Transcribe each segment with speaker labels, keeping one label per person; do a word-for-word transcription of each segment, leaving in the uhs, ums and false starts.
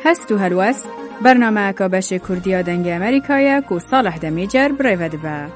Speaker 1: هست و هلوست برنامه که بش کردیا دنگ امریکایه که صالح دمیجر برای به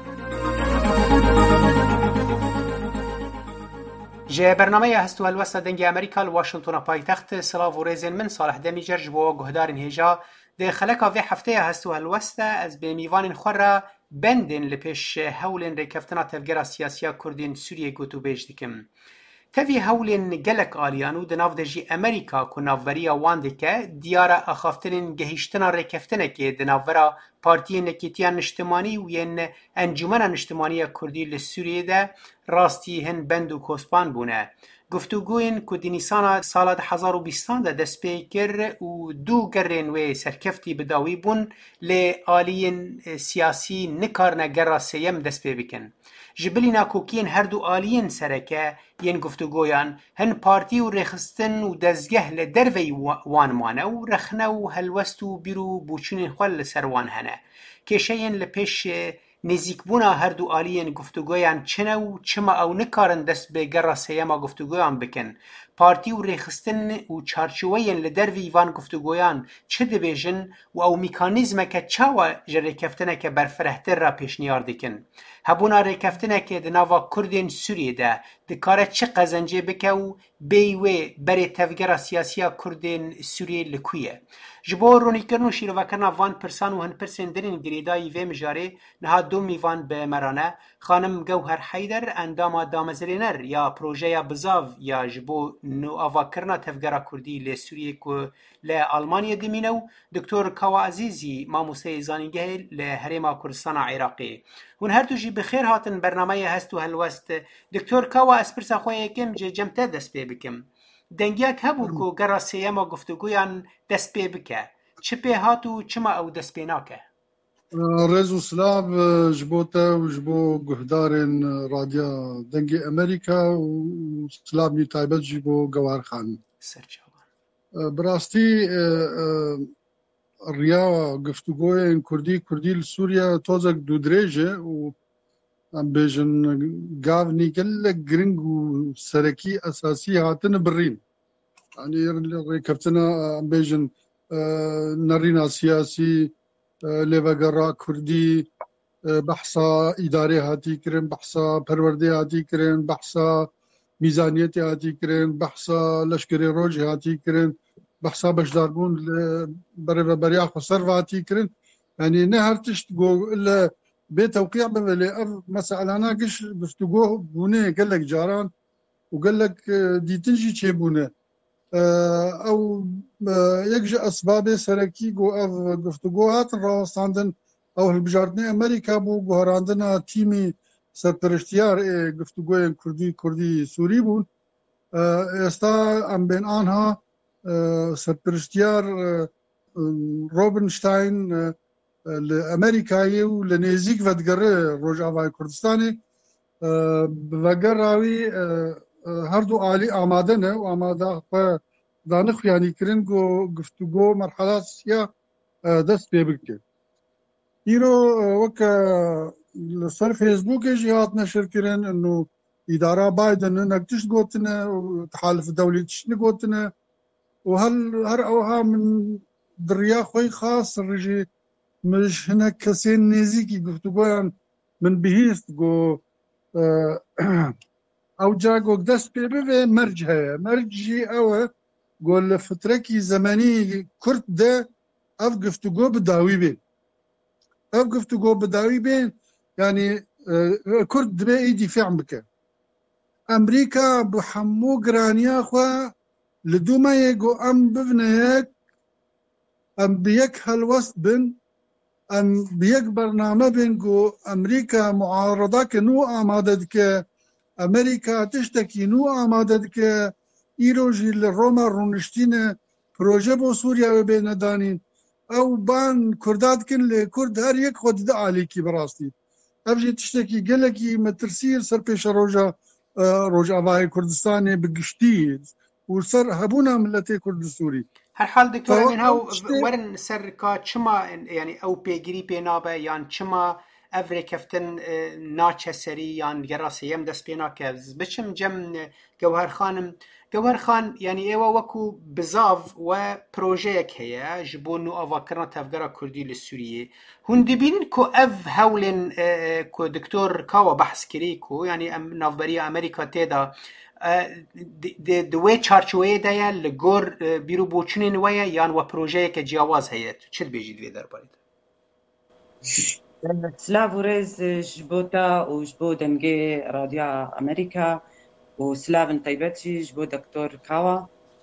Speaker 2: جه برنامه هست و هلوست دنگ امریکا لواشنطن پایتخت سلاو و ریزن من صالح دمیجر جبو گهدارن هیجا ده خلقا وی هفته هست و هلوست از به میوان خورا بندن لپیش هولن ریکفتنا تفگر سیاسیا کردین سوریه گوتو بیج دکم. تفی هولن گلک آلیانو دناف دجی امریکا که نافوریا وانده که دیارا اخافتنین گهیشتنا ریکفتنه که دنافورا پارتی نکیتیان نشتمانی و ین انجمن نشتمانی کردی لسوریه ده راستی هن بند و کوسپان بونه. گفتگوین که دینیسانا سال هزار و بیستان ده دست پی کر و دو گرین و سرکفتی بداوی بون لی آلیین سیاسی نکارنه گر سیم دست پی بکن. جبلینا کوکین هر دو آلیین سرکه ین گفتگویان هن پارتی و رخستن و دزگه لدروی وانمانه و رخنه و هلوست و بیرو بوچون خوال سروان هنه. کشین لپیش نزیکبونا هر دو آلیین گفتگویان چنه و چما او نکارن دست به گر سیما گفتگویان بکن. پارتی و ریخستن و چارچوین لدروی وان گفتگویان چه دبیجن و او میکانیزم که چاوا جریکفتنه که برفرهتر را پیشنیار دکن. هبونا ریکفتنه که دناوا کردین سوریه ده دکاره چه قزنجه بکه و بیوه بری تفگر سیاسیا کردین سوریه لکویه. جبو رونی کرنو شیرو کرنا وان پرسان و هن پرسین درین گریدای وی مجاره نها دو میوان به مرانه خانم گوهر حیدر اندام دامزرینر یا پروژه بزاو یا جبو نو آوا کرنا تفگر کردی لی سوریه که لی آلمانیا دمینو دکتور کاوا عزیزی ماموسه زانینگه لی هریما کردستان عراقی. هون هر دو جی بخیر هاتن برنامه هست و هلوست. دکتور کاوا اسپرسا خواه کم جه جمته دست پی بکم. دنگیک هبو که گر سیما گفتگویان دست پی بکه. چه پی هاتو چما او دست پی ناکه؟
Speaker 3: رزو سلام جبوتا و جبو گهدارن رادیو دنگی امریکا و سلامی تایبت جبو گوار خان
Speaker 2: سرچاوان
Speaker 3: براستی ریا گفتگوی کردی کردی لسوریا توزک دو دریجه و ام بیجن گاو نیکل گرنگ و سرکی اساسی هاتن برین يعني ريكبتنا ام بیجن نرینا سیاسی لێڤەگەڕا کوردی بەحسا ئیدارەی هاتی کرن بەحسا پەروەردەی هاتی کرن بەحسا میزانیەتی هاتی کرن بەحسا لەشکری ڕۆژی هاتی کرن بەحسا بەشداربوون بەرەبەریا خۆسەر هاتی کرن یعنی نە هەر تشت لە بێ تەوقیع ببێ لێ ئەڤ مەسەئەلانە گشت گفتوگۆ بوونەیە گەلێک جاران و گەلێک دیتنجی چێبوونە او یک جا اسباب سرکی گو او گفتگو هاتن راستاندن او هلبجاردن امریکا بو گوهراندن تیمی سرپرشتیار گفتگوی کردی کردی سوری بون استا ام بین آنها سرپرشتیار روبنشتاین لامریکایی و لنزیک ودگره روجاوای کردستانی وگر راوی هر دو عالی آماده نه و آماده په دانخ یعنی کرن گو گفتگو مرحلات سیا دست پی بکن ایرو وک سر فیسبوک جهات نشر کرن انه اداره بايدن نكتش قوتنا وتحالف الدولي تشن قوتنا وهل هر اوها من دريا خوي خاص الرجي مش هنا كسين نزيكي گفتگو من بهيست گو او جاگو دست پی به مرج هيا مرجي او قول فتركي زماني كرت ده اف گفتگو بداوي بين اف گفتگو بداوي بين يعني كرت به ايدي في عمك امريكا بحمو جرانيا خوا لدوما يجو ام ببنيك ام بيك هالوسط بن ام بيك برنامج بين جو امريكا معارضه كنو امادك امريكا تشتكي نو امادك ایروژی لروما رونشتین پروژه بو سوریا بین دانین او بان کرداد کن ل کرد هر یک خود د علی کی براستی ابجی تشتکی گلکی مترسیر سر پیش روجا روجا وای کردستان بگشتی و سر هبونا ملت کرد سوری
Speaker 2: هر حال دکتور امین ها ورن سر کا چما یعنی او پیگری پینابه یان چما افری کفتن ناچه سری یان گراسیم دست پینا که بچم جم گوهر خانم گەوهەر خان یعنی ئێوە وەکو بزاڤ و پرۆژەیەک هەیە ji بۆ نوئاڤاکردنا tevgera Kurdî li Sûriyê hûn dibînin ku ev hewlên ku Diktor Kawa behs kirî ku yanî em navberiya Amerîka têda di wê çarçoveyê de ye li gor bîrûbûçinên we ye yan we projeyeke ciyawaz heye tu çi dibêjî divê derbarê de
Speaker 4: سلاڤ و rêz ji bo te û ji bo dengê Radiya Amerîka û silavên taybet jî ji bo Doktor Kawa.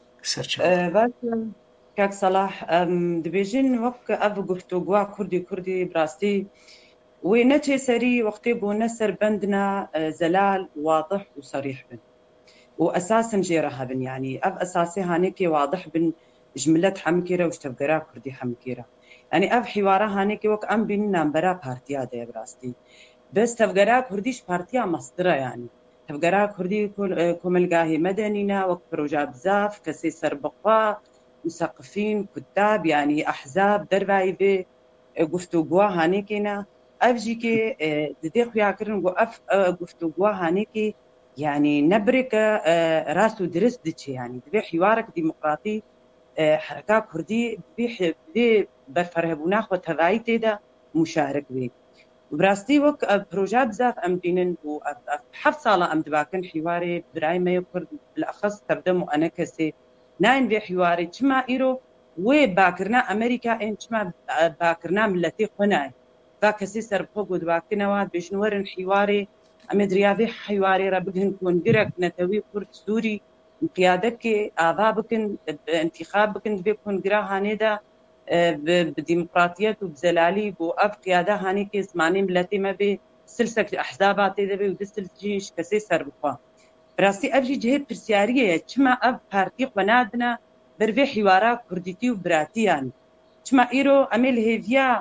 Speaker 4: Baş kak Salah em dibêjin wek ev guftûgoya Kurdî Kurdî bi rastî wê neçê serî wextê bûne ser bendina zelal, wadih û serîh bin û esasên jê re hebin yanî ev esasê hanekê wadih bin ji millet hemikê re û ji tevgera Kurdî hemikê re. Yani ev hîwara hanekê wek em bînin nambera partiya de bi rastî. Biz tevgera Kurdî ji partiya mastira yanî. Tevgera Kurdî komelgahê medenî ne wek proja bizav, kesê serbixwe, musaqifîn, kutab yanî ehzab dervayî vê guftûgoya hanekê ne. Ev jî kê didê xuyakirin got ev guftûgoya hanekê yanî nebirêke rast û dirist diçe yanî divê hîwarek dîmokratî Hereka Kurdî vê berferhebûna xwe tevayî tê de muşarik bê. Bi rastî wek proja bizav em bînin û heft sala em dibakin hîwarê birayê me Kurd bilexes tevdem û enekesê nayên vê hîwarê çima îro wê bakirina Amerîka ên çima bakirina milletê xwe nayê. Va kesê serbixwe got dibakinewa dibêjin werin hîwarê em ê diriya vê hîwarê re bigihîn kongirek netewî Kurd Sûrî qiyadekê ava bikin intîxab bikin divê kongira hanê de bi dîmokratiyet û bi zelalî bû ev qiyade hanekê zimanê milletê me bê silsek ji ehzaba tê de bê û di sil jî ji kesê serbixwe. Bi rastî ev jî cihê pirsiyariyê ye çima ev partî xwe nadine ber vê hîwara kurdîtî û biratî yanî. Çima îro em ê li hêviya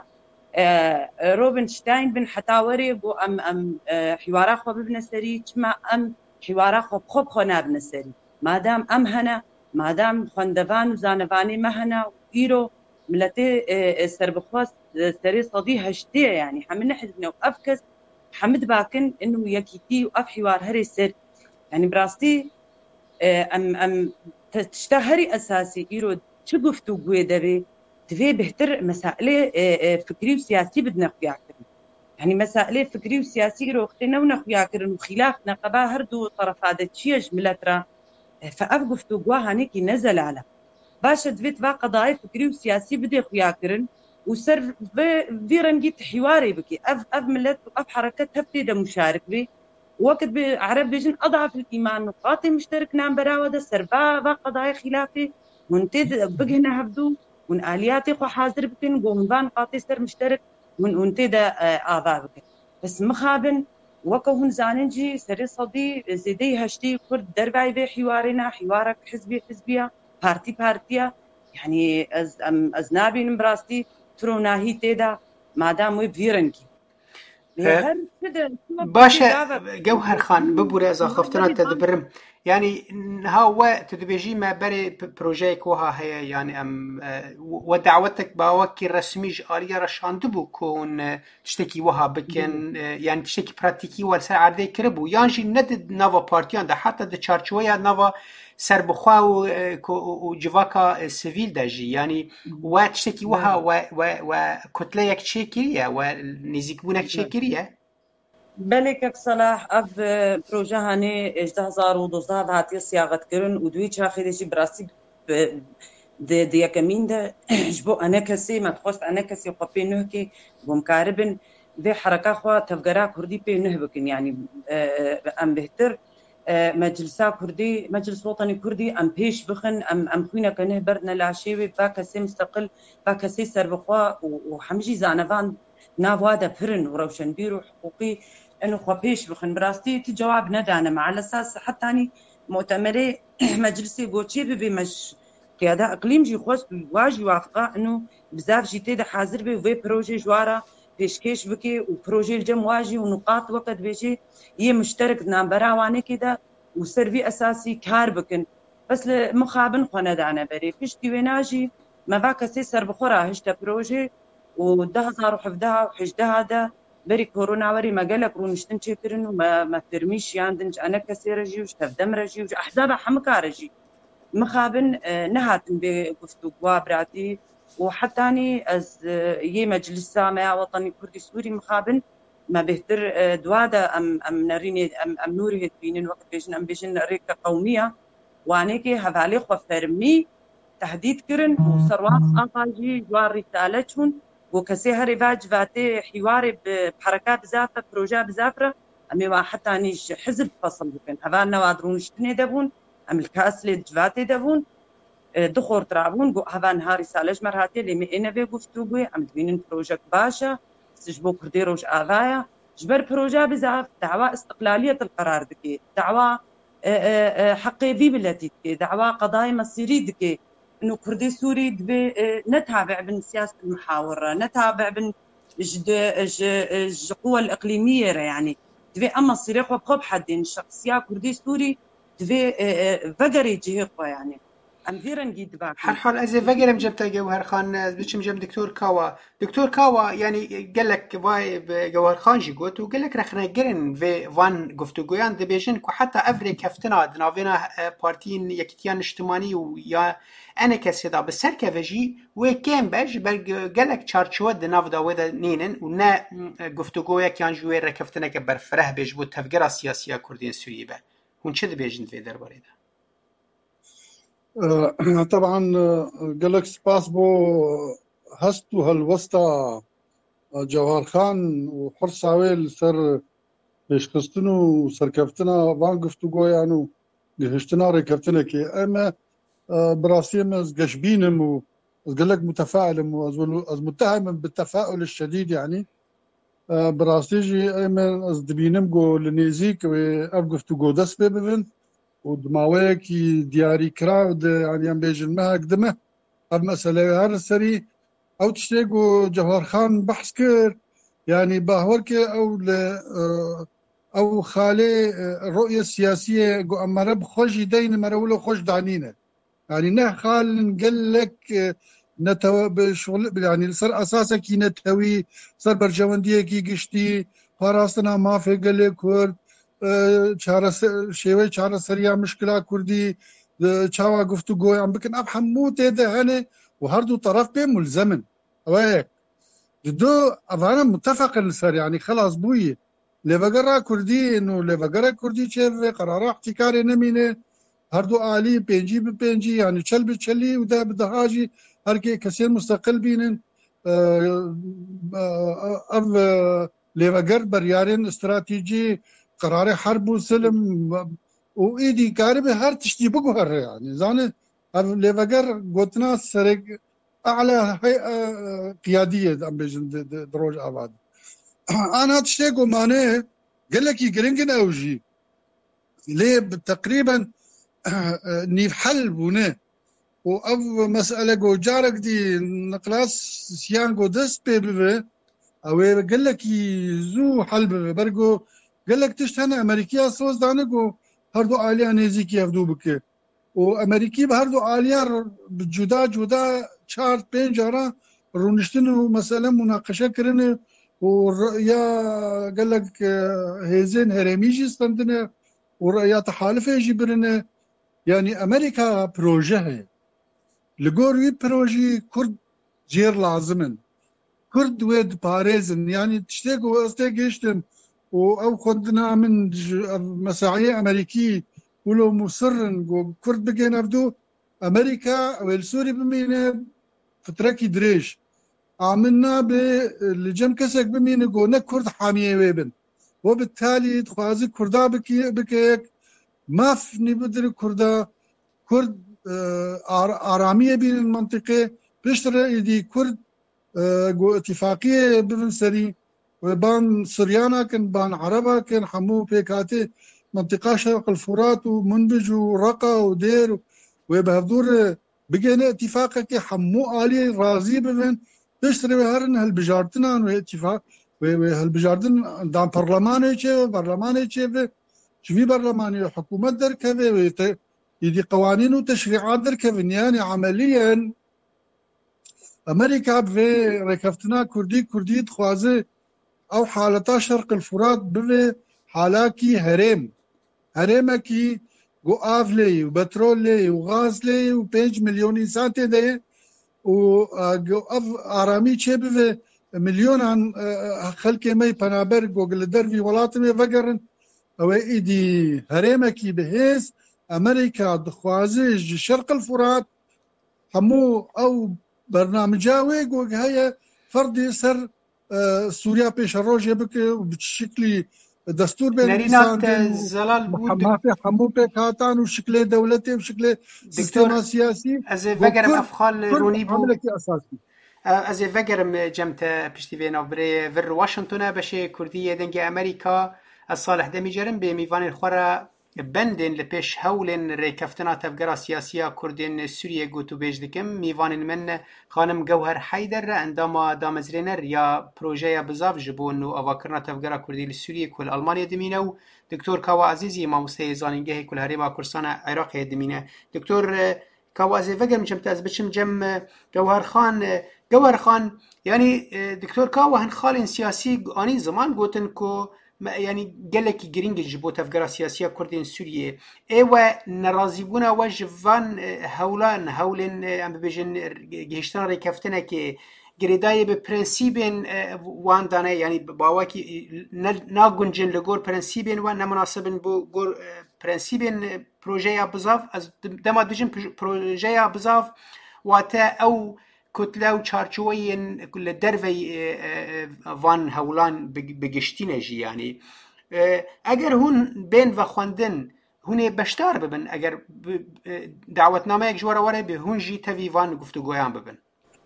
Speaker 4: Robinstein bin heta werê bû em em hîwara xwe bibine serî çima em hîwara xwe bi xwe bi xwe nabine serî. Madam em hene, madam xwendevan û zanevanê me hene îro milletê serbixwe serê sedî heştê ye yanî hemî nehezbîne û ev kes hemî dibakin inû yekîtî û ev hîwar herê ser. Yani bi rastî em em tişta herî esasî îro çi guftûgoyê devê divê bêhtir mesailê fikrî û siyasî bidine xuyakirin. Yani mesailê fikrî û siyasî îro wextê newne xuyakirin û xîlaf neqeba her du tarafa de çi ye ji millet re فاف guftûgoya hanekî ne zelal e. Baş e divê va qedayê fikrî û siyasî bidê xuyakirin û ser vê rengî hîwarê bike. Ev ev millet û ev hereket hep tê de muşarik bê. Wekit bi Ereb bêjin adafil îman nukatê müşterik nambera we de ser va va qedayê xîlafê hûn tê de bigihine hevdû hûn aliyatê xwe hazir bikin got hûn va nukatê ser müşterik hûn hûn tê de ava bikin. Bes mixabin وەکە hûn zanin jî serê sedî zêdeyî heştê Kurd dervayî vê hîwarê ne hîwarek hizbê hizbiya partî partiya yanî ez em ez nabînim bi rastî tironahî tê de madam wê vî rengî.
Speaker 2: باش گەوهەر خان ببوورە زاخەفتنا te dibirim yani niha we tu dibêjî me berê projeyek wiha heye yani em we dawetek bawekî resmî ji aliya re şandibû ku hûn tiştekî wiha bikin yani tiştekî pratikî we ser erdê kiribû yan jî ne di nava partiyan de heta di çarçoveya nava serbixwe û civaka sivîl de jî yani we tiştekî wiha we kutleyek çêkiriye we nêzîkbûnek çêkiriye.
Speaker 4: Belê kek Salah ev proje hanê ji du hezar û dozdeh hatiye siyaxetkirin û duî çaxê de jî bi rastî di yekemîn de ji bo enekesê me dixwest enekesê xwe pê nûhkê bûm karibin vê hereka xwe tevgera Kurdî pê nûh bikin yani em bêhtir meclisa Kurdî Meclis Watanî Kurdî em pêş bixin em em xwîneke nûh berdine laşê wê va kesê müsteqil va kesê serbixwe û hemî jî zanevan nav wa de pirin û rewşenbîr û hiqûqî انو خو پیش بخن براستي تي جواب ندانم على اساس حتى اني مؤتمري مجلسي بوتشي بي مش قياده اقليم جي خوش واجي وافقه انه بزاف جيتي ده حاضر بي في بروجي جواره بيشكيش بكي وبروجي الجم واجي ونقاط وقت بيجي هي مشترك نامبرا واني كده وسيرفي اساسي كار بكن بس مخابن خو ندانه بري فيش دي ويناجي ما باك سي سر بخورا هشتا بروجي و ده هزار وحفده وحجده ده بري كورونا وري مجالك رونشتن شكرن وما ما ترميش ياندنج انا كسير رجي وش تفدم رجي وش احزاب حمكا رجي مخابن نهاتن بگفتگو براتی و حتانی از یه مجلس سامع وطنی کردی سوری مخابن ما بهتر دوادا ام ام نریني ام ام نوري هتبينين وقت بيجن ام بيجن ريكا قوميه وانيكي هفالي خو فرمي تهديد كرن وسروات انطاجي جوار رسالتهم وكسي هريفاج فاتي حواري بحركات بزافه بروجا بزافره امي واحد تانيش حزب فصل بكن هفان نوادرون شتني دبون ام الكاسلي جفاتي دبون دخور ترابون جو هفان هاري سالج مرهاتي اللي مئنا بي گفتگوی ام تبينين بروجا باشا سجبو كردي روش آغايا جبر بروجا بزاف دعوة استقلالية القرار دكي دعوة حقي بيبلتي دكي دعوة قضايا مصيري دكي انه كردي سوري دبي نتابع بين سياسة المحاورة نتابع بين القوى الإقليمية يعني دبي أما مصيري خو بخب حدين شخصية كردي سوري دبي فقري جهقوا يعني
Speaker 2: هر حال از وگرم جبت جوهر خان بچم جم دکتور کاوا دکتور کاوا يعني قال لك واي جوهر خان جي قلت وقال لك رخنا جرن في وان گفتگویان دبيجن كو حتى افري كفتنا دناوينا بارتين يكتيان اجتماعي ويا انا كسيدا بسر كفجي وكان باج قال لك تشارچو دناو دا ودا نينن ونا گفتگويا كان جوي ركفتنا كبرفره بيجبو تفكير سياسيه كردين سوريه به هون چه دبيجن في درباره ده
Speaker 3: طبعا قال لك سباس بو هستو هالوسطى جوهر خان وحرص عويل سر بيشخصتنو سركفتنا وان گفتگو يعني جهشتنا ركفتنا كي اما براسيم از قشبينم و قال لك متفاعل از متهم بالتفاؤل الشديد يعني براسيجي اما از دبينم جو لنيزيك و گفتگو دست ببن ودماويكي دياري كراود يعني ام بيجن ما قدمه هاد مسألة هر سري او تشتيقو جوهر خان بحث كر يعني باهورك او ل او خالي الرؤية السياسية جو امره بخوش دين مرولو خوش دعنينه يعني نه خال نقول لك نتو بشغل يعني صار اساسا كي نتوي صار برجوانديه كي قشتي فراستنا ما في قال لك چاره شیوه چاره سریا مشکلات کردی چاوا گفتگو عم بكن اب حموت ده هنه وهر دو طرف به ملزمن وهيك دو افانا متفق السر يعني خلاص بوي لبقرا كردي انه لبقرا كردي شيف قرار احتكاري نمينه هر دو عالي بينجي بينجي يعني چل بچلي وده بدهاجي هر كي كثير مستقل بينن اب لبقر بريارين استراتيجي قرار حرب وسلم وايدي كاربه هر تشتي بقهر يعني زانه لفقر قوتنا سرق اعلى هيئه قياديه ام بيجن دروج اباد انا تشتيقو مانه قال لك يقرنقن اوجي ليه تقريبا نيف حل بونه او مساله جو جارك دي نقلاس سيان جو دس بيبه او قال لك يزو حل برجو قال لك تشتهنا امريكيه صوص دانكو هردو عاليه نيزيكي يفدو بك وامريكي بهردو عاليه بجدا جدا چارت بين جارا رونشتن مساله مناقشه كرن ورؤيا قال لك هيزين هرميجي استندنا ورؤيا تحالف يجي برنا يعني امريكا بروجه لغوري بروجي كرد جير لازمن كرد ويد باريزن يعني تشتيقو استيقشتم او خدنا من مساعية امريكي ولو مصرن كرد بقين ابدو امريكا والسوري بمينه فتركي دريش عملنا بالجم كسك بمينه قونا كرد حامية ويبن وبالتالي تخوازي كردا بكي بكيك ما فني بدر كردا كرد آرامية بين المنطقة بيشتري يدي كرد اتفاقية ببن سري وبان سريانا كان بان عربا كان حمو بيكاتي منطقة شرق الفرات ومنبج ورقة ودير وبهدور بقينا اتفاقا كي حمو آلي رازي ببن بيشتري بهرن هالبجارتنا واتفاق وهالبجارتن دان برلماني چه برلماني چه شوي برلماني حكومة دركبه يدي قوانين وتشريعات دركبه يعني عمليا امريكا في ركفتنا كردي كردي تخوازي او حالتا شرق الفرات ببه حالاكي هرم هرمكي جو آف لي وبترول لي وغاز لي وبيج مليوني ساتي ده وجو أف آرامی چه به مليون عن خلق مي بنابر جوجل درفي ولاتمي فقرن او ايدي هريمكي بهيز امريكا دخوازج شرق الفرات همو او برنامجاوي جوج هي فردي سر سوريا بيش الروج بك بشكل دستور بين
Speaker 2: الانسان زلال
Speaker 3: بود همو بك هاتان وشكل دولتي وشكل سيستم سياسي
Speaker 2: از فقرم افخال روني بو
Speaker 3: عملكي اساسي
Speaker 2: از فقرم جمت پشتیوین بر ور واشنطن بشه کردی دنگ امریکا از صالح دمیجرم به میوان الخورا بندن لپیش هولن ریکفتنا تفگرا سیاسیا کردین سوریه گوتو بیج دکم میوان من خانم گوهر حیدر انداما دامزرینر یا پروژه بزاف جبون و اواکرنا تفگرا کردی لسوریه کل آلمانیا دمینه و دکتور کاوا عزیزی ما مستیزانینگه کل هریما کرسان عراق دمینه دکتور کاوا عزیزی وگرم جمت از بچم جم گوهر خان گوهر خان يعني دكتور كاوا هن خالين سياسي آني زمان قوتن كو يعني قالك جرينج جبو تفقرا سياسية كردين سوريا ايوا نرازيبونا وجفان هولان هولن ام بيجن جهشتنا ريكفتنا كي جريداي ببرنسيبين وان دانا يعني باواكي ناقنجن لغور برنسيبين وان نمناسبن بو غور برنسيبين بروجيا بزاف از دما دجن بروجيا بزاف واتا او کتله و چارچوبی کل دروی وان هولان بگشتینه جی یعنی اگر هون بین و خواندن هونه بشتار ببن اگر دعوتنامه یک جواره واره به هون جی توی وان گفتگویان ببن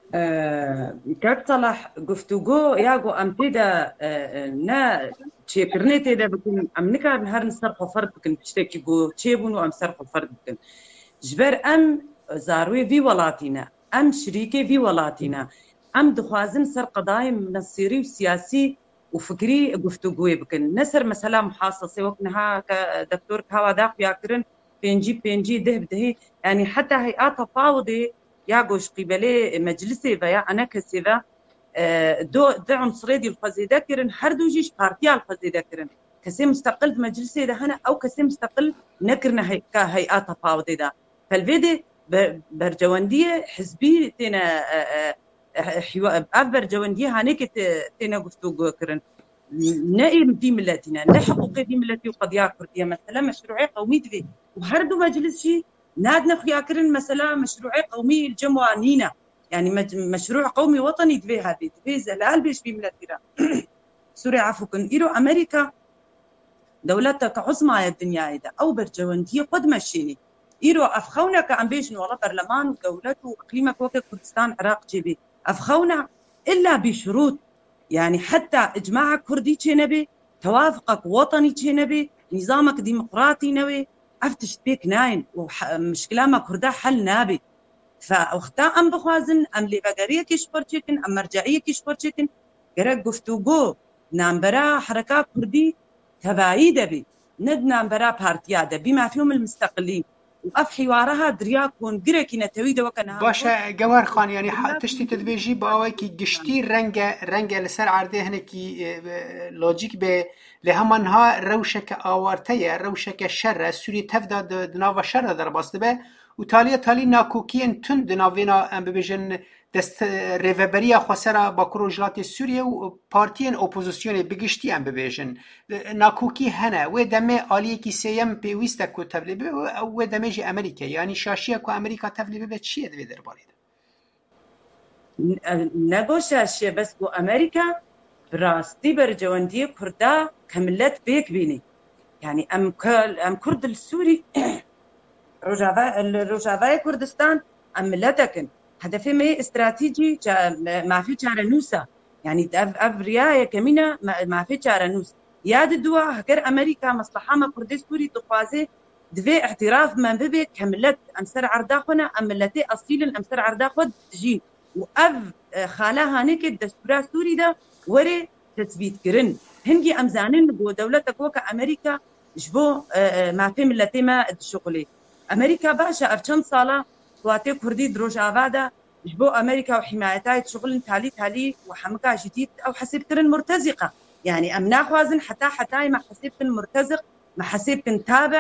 Speaker 4: كاب صلاح گفتگو یاگو ام تیدا نا چه کرنه تیدا بکن ام نکار نهار نصرف فرد بکن پشتکی گو چه بونو ام صرف فرد بکن جبر ام زاروی وی ولاتینا ام شريكي في ولاتنا ام دخوازن سر قضايا منصيري وسياسي وفكري گفتگوی بکن نسر مثلا محاصصه وقتها دكتور كاوا داق ياكرن بينجي بينجي ده بدهي يعني حتى هيئات تفاوضي ياغوش قبلي مجلسي ويا انا كسيفا دو دعم صريدي الخزي ذاكرن هر دوجيش بارتيال الخزي ذاكرن كسي مستقل مجلسي ده هنا او كسي مستقل نكرنا هي كهيئات تفاوضي ده فالفيدي برجواندية حزبية تنا حوار برجواندية هانيك تنا قفتو كرن نائم في ملتنا نحقق في ملتي وقضية كردية مثلا مشروعي قومي دفي وهردو مجلس شيء نادنا خيا كرن مثلا مشروعي قومي الجموانينا يعني مشروع قومي وطني دفي هذه دفي زلال بيش في ملتنا سوري عفوكن إيرو أمريكا دولتك عظمى الدنيا إذا أو برجواندية قد مشيني إيرو أفخونا كعم بيجن والله برلمان دولته وإقليمك وكا كردستان عراق جيبي أفخونا إلا بشروط يعني حتى إجماع كردي نبي توافقك وطني نبي نظامك ديمقراطي نبي أفتش بيك ناين ومشكلة ما كردا حل نابي فأختا أم بخوازن أم لبقارية كيشبر چيكن أم مرجعية كيشبر چيكن قرق قفتوغو نامبرا حركات كردي تبايي دبي ند نامبرا بارتيا دبي ما فيهم المستقلين وأف حوارها درياكون قريكي نتويدا وكانها
Speaker 2: باشا جوهر خان يعني تشتي تدبيجي باوكي قشتي رنجة رنجة لسر عرضه هنكي لوجيك ب لهمنها روشك آوارتية روشك الشر السوري تفدا دناوا شر در باست به وتالية تالي ناكوكي انتون دناوينا ام ببجن دست ریوبریا خسرا با کروجلات سوریه و پارتین اپوزیسیون بگشتی ام ببیجن ناکوکی هنه و دمه آلیه کی سیم پیوسته کو تبلیبه و دمه جی امریکا یعنی شاشیه کو امریکا تبلیبه به چیه دوی در بارید
Speaker 4: نگو شاشیه بس کو امریکا براستی برجواندی کردا کملت بیک بینی يعني ام ام كرد السوري رجاوا الرجاوا كردستان ام لتكن هدفي مي استراتيجي ما في شارنوسا يعني افريا كمينا ما في شارنوس ياد الدوا هكر امريكا مصلحه ما كرد السوري تقازي دفي اعتراف من بيبي كملت امسر عرداخنا املتي اصيل امسر عرداخد تجي واف خالها هنيك الدستور السوري ده وري تثبيت كرن هنجي امزانين بو دولتك وكا امريكا جبو ما في ملتي ما الشغلي امريكا باشا ارشن صاله واتي كردي دروج افادا جبو امريكا وحمايتها شغل تالي تالي وحمكا جديد او حسب كرن مرتزقه يعني امنا خوازن حتى حتى ما حسب كن مرتزق ما حسب كن تابع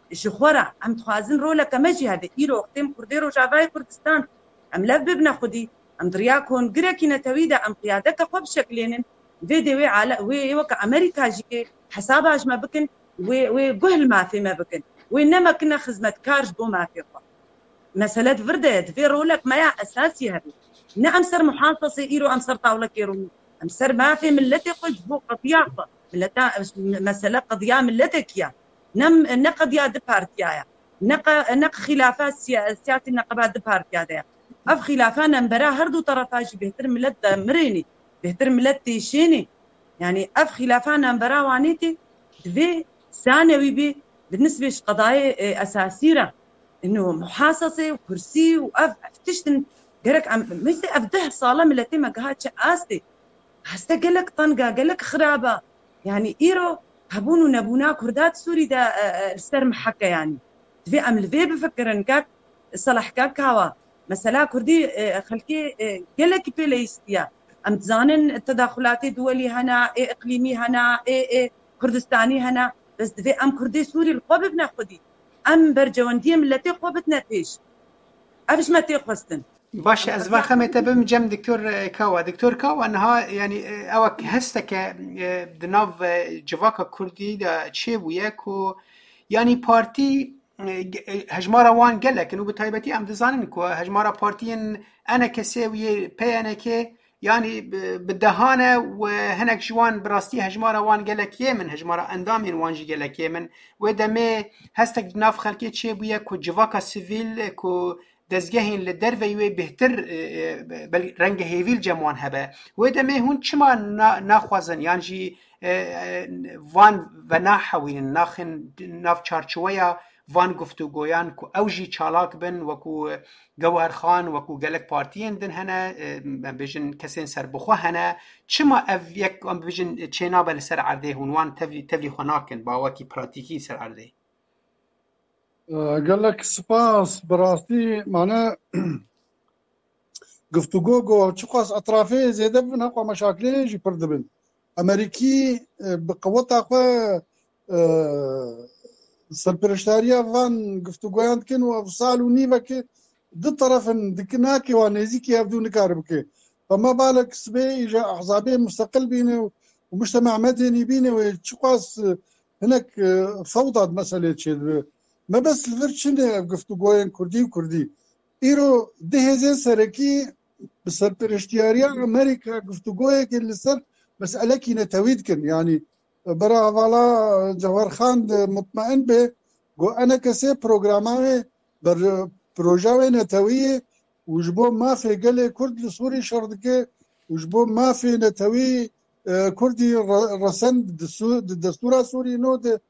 Speaker 4: جخورة عم تخازن رولا كمجي هذا إيرو وقتهم كرديرو جافاي كردستان عم لف ببنا خدي عم درياكون قرأكي نتويدا عم قيادك خوب شكلين فيدي وي على وي وك أمريكا جيكي حسابها ما بكن وقهل ما في ما بكن وإنما كنا خدمة كارج بو ما في خو مسألة فردة في رولك ما يا أساسي هذه نعم سر محافظة إيرو أم سر طاولة كيرو أم سر ما في ملتي قج بو قضية ملتا مسألة قضية ملتك يا نم نقد يا دبارتيا نق نق خلافات سياسية النقابات دبارتيا ده أف خلافنا مبرا هردو طرفاش بيهتر ملت مريني بيهتر ملت تيشيني يعني أف خلافنا مبرا وانيتي في ثانوي بي بالنسبة لقضايا أساسية إنه محاصصة وكرسي وأف تشتن قالك عم مثل أفده صالة ملتي ما قهات شقاستي هستا قالك طنقة قالك خرابة يعني إيرو هبون ونبونا كردات سوري دا السر محكة يعني في أم الفي بفكر إنك صلاح كاكاوا مثلا كردي خلكي قالك بيليستيا أم تزانن التداخلات الدولي هنا إيه إقليمي هنا إيه إيه كردستاني هنا بس في أم كردي سوري القوب بناخدي أم برجواندية ملتي قوبتنا فيش أبش ما تيقوستن
Speaker 2: باشه از وقت تبم جم دكتور کاوا دکتور کاوا انها يعني او هستك دناف جواكا كردي دا چه بويه کو يعني بارتي هجمارا وان قالك انه بتايبتي ام دزانن کو هجمارا بارتين انا كسوي بي انا كي يعني بالدهانه وهناك جوان براستي هجمارا وان قالك يمن هجمارا اندامين وانجي قالك يمن ودمه هستك دناف خلقي چه بويه کو جواكا سيفيل کو دزگهین لدروی وی بهتر بل رنگ هیویل جمعان هبه و دمه هون چما ناخوازن یعنی جی وان و ناحوین ناخن ناف چارچویا وان گفتگویان کو اوجی چالاک بن وکو گوهر خان وکو گلک پارتین دن هنه بجن کسین سر بخوا هنه چما او یک بجن چینا بل سر عرده هون وان تفلی تفلی خناکن با وکی پراتیکی سر عرده
Speaker 3: قال لك سباس براستي معناه قفتوغو جو تشقاس اطرافي زيد بن اقوى مشاكلين جي بردبن امريكي بقوتها اقوى سلبرشتاريا فان قفتوغوان كن وفصال ونيفك ضد طرف دكناكي وانيزيكي يبدون كاربكي فما بالك سبي اجا احزابي مستقل بينه ومجتمع مدني بينه وتشقاس هناك فوضى مساله شيء ما بس الفرشنة قفتوغوين كردي وكردي إيرو دهزين سركي بسر برشتياريا أمريكا قفتوغوين كن لسر مسألة كي نتويد كن يعني برا فالا جوهر خان مطمئن به قو أنا كسي بروغراماوي بر بروجاوي نتوية وجبو ما في قلي كرد لسوري شردك وجبو ما في نتوي كردي رسن دستورة سوري نود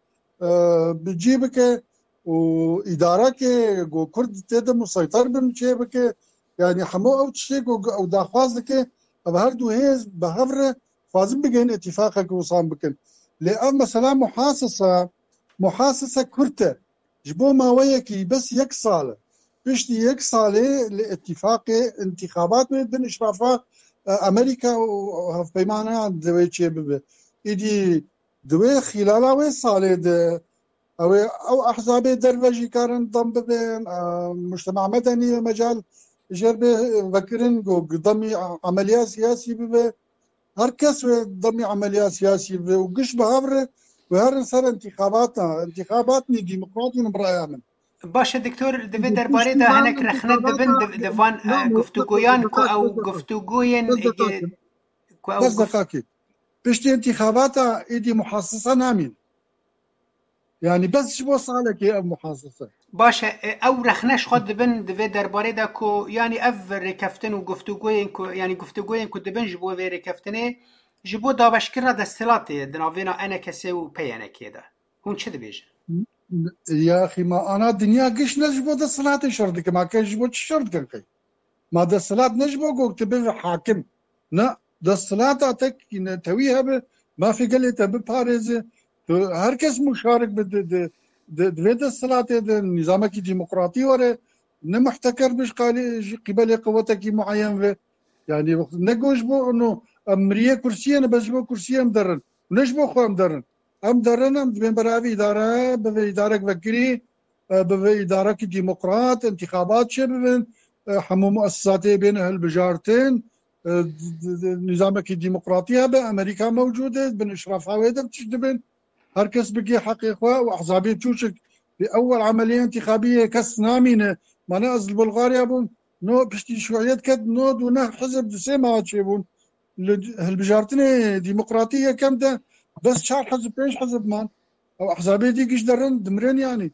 Speaker 3: بجيبك وإدارة كي جو كرد تيدا مسيطر بن شيء بك يعني حمو أو تشتي أو داخواز لك بهردو هيز بهفر فازم بجين اتفاقك وصام بكن لأن مثلا محاصصة محاصصة كرتة جبو ما وياكي بس يك صالة بشتي يك صالة لاتفاق انتخابات بين إشرافات أمريكا وهف بيمعنى عند دوي شيء ببه إدي دوي خلالها وين صالة أو أو أحزاب درويشي كارن ضم بين مجتمع مدني مجال جربه فكرن ضمي عمليات سياسية ببه هركس ضمي عمليات سياسية ببه وقش بهافره وهر صار انتخاباتنا انتخاباتني ديمقراطية برأيي من
Speaker 2: باشه دكتور دفي درباري ده هناك رخنة دبن دفان گفتگویان كو أو گفتگوين
Speaker 3: كو أو بس دقاقي بشتي انتخاباتها إيدي محصصة نامين يعني بس شبو صالك يا محاصصة
Speaker 2: باشه او رخنش خود دبن دفي درباري ده كو يعني اف ركفتن و گفتگوين كو يعني گفتگوين كو دبن جبو في ركفتنه جبو دابشكرا دستلاتي دناوينا انا كسي و بيانا كيدا هون چه دبيج
Speaker 3: يا اخي ما انا دنيا قش نجبو دستلاتي شرطك ما كان جبو شرط كنقي ما دستلات نجبو قو تبي حاكم لا دستلاتك تويها ما في قلت بباريز هر کس مشارك بد د الصلاة النظام کی ديمقراطي وره نه محتكر بش قبل قوتك معين يعني نقوش بو انه امريه كرسي انا بجبو كرسي مدرن نجبو خو مدرن ام درن ام بين براوي اداره باداره فكري ببه إدارة ديمقراط انتخابات شبه حمو مؤسساتي بين هالبجارتين نظامك الديمقراطية بأمريكا موجودة بين إشرافها ويدر تشدبن هركس بقي حقيقة وأحزابية تشوشك بأول عملية انتخابية كس نامينة ما نقصد بلغاريا بون نو بشتي شويات كد نو دونه حزب دسيما هاتشيبون هالبجارتين ديمقراطية كم ده بس شار حزب بيش حزب مان أو أحزابية دي قش درن دمرين يعني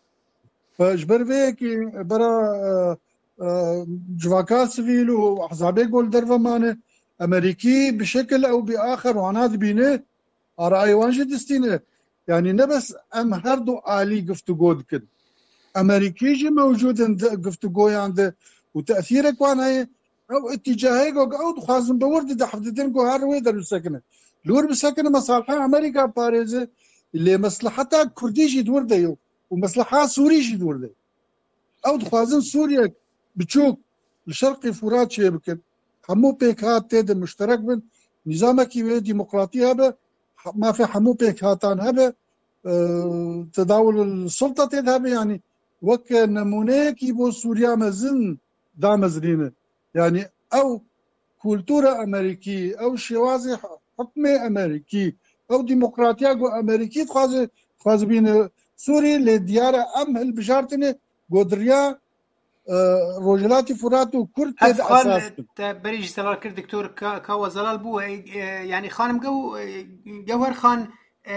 Speaker 3: فاجبر فيكي برا جواكات سفيل وأحزابية قول درفة مانه أمريكي بشكل أو بآخر وعناد بينه رأي وانجد دستينه يعني نبس أم هردو آلي قفتقود كد أمريكي جي موجود قفتقوي عنده وتأثيرك وانا أو اتجاهيك أو دخازن بورد دا حفظتين قو هاروي در بسكنه لور بسكنه مصالحة أمريكا باريزة اللي مصلحتها كردي جي دور ديو ومصلحة سوري جي دور ديو أو دخازن سوريا بتشوك الشرقي فرات شي بكن حمو بيك هات تيد مشترك بن نظامك يوي ديمقراطية هبه ما في حمو بيك هاتان هبه أه تداول السلطة تيد هبه يعني وك نمونه كي بو سوريا مزن دا مزرينه يعني أو كولتورة أمريكي أو شوازي حكم أمريكي أو ديمقراطية أمريكي تخاز تخاز بين سوري لديار أم هالبجارتني قدريا روجلاتي فراتو كرد تد أساس
Speaker 2: بريج زلال كرد دكتور كاوا زلال بو يعني خانم جو جوهر خان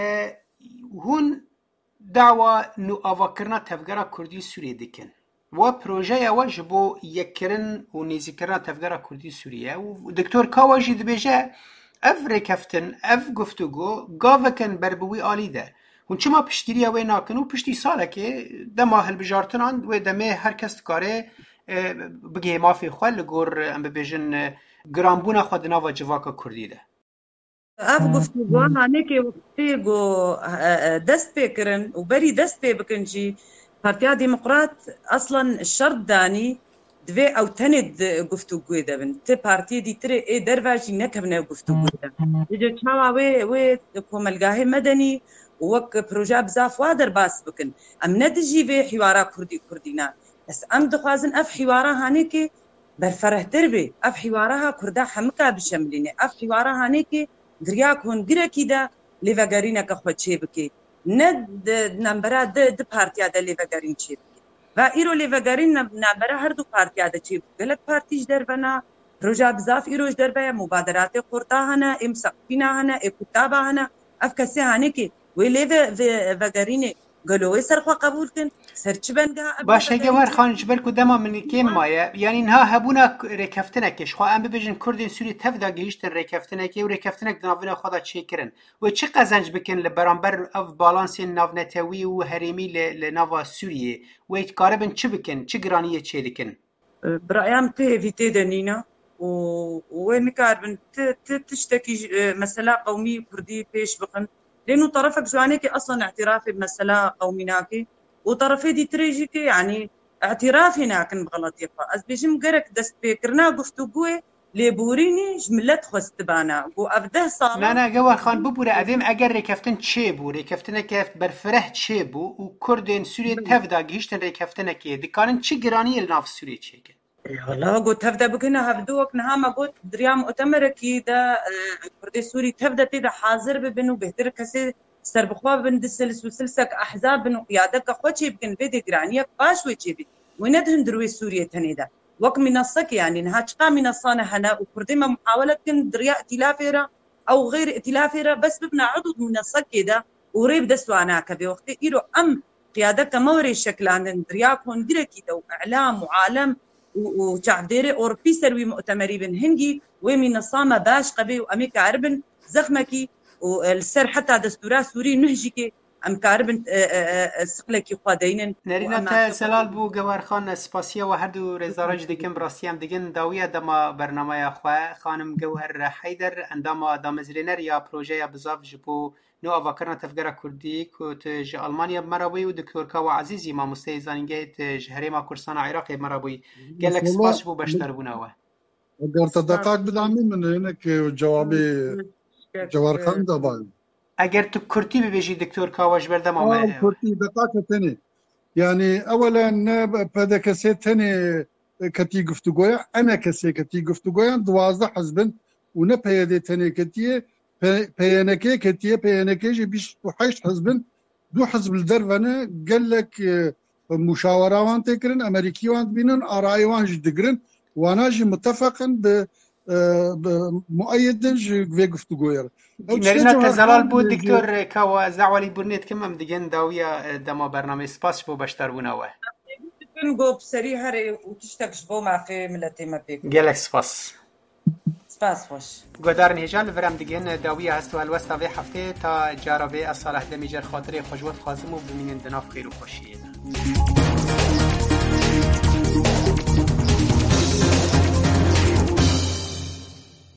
Speaker 2: هون دعوة نو أفكرنا تفجر كردي سوريا دكن وبروجيا واجبو يكرن ونيزكرنا تفجر كردي سوريا ودكتور كاوا جد بيجا أفري كفتن أف گفتگو گاوکن بربوی آلی ده هون چما پشتیری وی ناکن و پشتی ساله که دما هلبجارتنان و دمه هر کس کاره بگه مافی خواه لگور ام ببیجن گرانبونا خود ناوا جواکا کردی ده
Speaker 4: اف گفتگو هانه که وقتی گو دست بکرن و بری دست بکن جی پارتیا ديمقراط اصلا الشرط داني دوی او تند گفتگو دبن ته پارتی دی تر ای درواجی نکبنه گفتگو دبن دیجا چاوا وی وی کوملگاه مدنی وک پروژه بزاف وادر باس بکن ام ندجی وی حوارا کردی کردینا بس ام دخوازن اف حوارا هانی که برفره دربی اف حوارها کردا حمکا بشملینه اف حوارا هانی که دریا کون گرکی دا لیوگرینه که خود چه بکی ند نمبرا د د پارتیا د لیوگرین چه بکی و ایرو لیوگرین نمبرا هر دو پارتیا د چه بکی گلک پارتیش در بنا پروژه بزاف ایروش در بیا مبادرات قرطا هنه ام سقفینا هنه ام کتابا هنه اف کسی هانی که وی لیوگرین قالوا يسرقوا قبول كن سرچ بنگا
Speaker 2: باشه جوهر خان جبر کدام من کیم مایه یعنی نه هبونا رکفتنکش خو ام ببیجن کردین سوری تفدا گیشت رکفتنکی و رکفتنک دناونا خدا چیکرن و چه قزنج بکن لبرانبر اف بالانس ناونتوی و هریمی لناوا سوریه و ایت کاربن چه بکن چه گرانیه چه دکن
Speaker 4: برایم ته ویته دنینا و وين كاربن تشتكي مسألة قومي كردي بيش بقن لأنه طرفك جوانيكي أصلا اعترافي بمسألة قوميناكي وطرفي دي تريجيكي يعني اعترافي ناكن بغلط يقا أز بيجم قرك دست بيكرنا قفتوقوي لبوريني جملت خستبانا و أبده صالة
Speaker 2: لا لا جوهر خان ببورة أذيم أجر ركفتن تشيبو ركفتنا كيف برفره تشيبو وكردين سوريا تفدا جيشتن ركفتنا كي دي كانن تشي جرانية لناف سوريا تشيكن
Speaker 4: والله قلت تفدا بكنا هبدوك نهاما قلت دريا مؤتمر كيدا كردي سوري تفدا تيدا حاضر ببنو بهتر كسي سربخوا بندسلس وسلسك أحزاب بنو قيادك خوشي بكن بيدي جرانية باشوي تشيبي وندهن دروي سوريا تنيدا وك منصك يعني نها تشقى منصانة هنا وكردي ما محاولة كن دريا ائتلافيرا أو غير ائتلافيرا بس ببنا عضو منصك كده وريب دسوانا كبي وقت إيرو أم قيادك موري الشكل عن دريا كون درا كده وإعلام وعالم وشعب ديري أوروبي سروي مؤتمري بن هنجي ومن الصامة باش قبي وأمريكا عربن زخمكي والسر حتى دستورات سوري نهجكي أم كاربن سقلكي قادين
Speaker 2: نرينا سلال بو جوهر خان سپاسيا وهردو رزارج دكم براسيام دگن داوية دما برنامه خوا خانم جوهر حيدر عندما دامزلينر يا بروجيا بزاف جبو نو أفكرنا تفجر كردي كوت ج ألمانيا مرابي ودكتور كوا عزيزي ما مستيزانجيت جهريما كورسان عراقي مرابي قال لك سباس بو بشتر بناوه
Speaker 3: قدرت دقائق بدعمي من هناك جوابي جوهر خان دابا
Speaker 2: اگر تو کردی ببیجی دکتور کاواش برده ما
Speaker 3: آه کردی دقائق تاني يعني اولا بدا كسي تاني كتي گفتگویا انا كسي كتي گفتگویا دوازده حزبن ونا بيدي تاني كتي بيانكي كتي بيانكي جي بيش وحيش حزبن دو حزب الدرفنا قال لك مشاوره وان تكرن امريكي وان بينن اراي وان جدقرن وانا جي متفقا ب مؤيد جي گفتگویا
Speaker 2: مرنا تزلال بود دكتور كوا زعولي برنيت كم مدجن داوية دما برنامج سپاس بو بشتر بوناوه
Speaker 4: بو بسري هري وتشتكش بو ما في ملتي ما بيك
Speaker 2: جالك سپاس
Speaker 4: سپاس خوش
Speaker 2: گودارن هجان ورم دگن داویه هستو الوستا وی هفته تا جارابه از صالح دمیجر خاطر خوشوت خازم و بمینن دناف خیر و خوشیه